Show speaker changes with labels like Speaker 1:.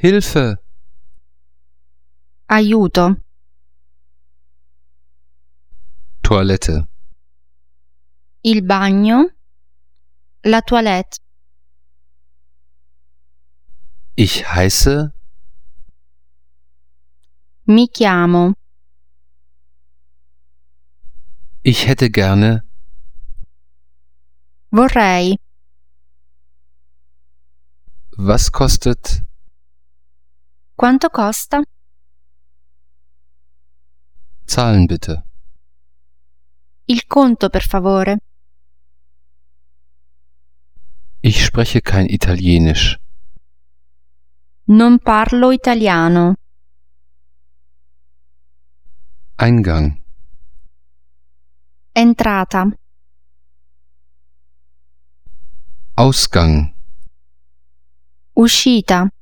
Speaker 1: Hilfe!
Speaker 2: Aiuto.
Speaker 1: Toilette.
Speaker 2: Il bagno. La toilette.
Speaker 1: Ich heiße.
Speaker 2: Mi chiamo.
Speaker 1: Ich hätte gerne.
Speaker 2: Vorrei.
Speaker 1: Was kostet?
Speaker 2: Quanto costa?
Speaker 1: Zahlen bitte.
Speaker 2: Il conto, per favore.
Speaker 1: Ich spreche kein Italienisch.
Speaker 2: Non parlo italiano.
Speaker 1: Eingang.
Speaker 2: Entrata.
Speaker 1: Ausgang.
Speaker 2: Uscita.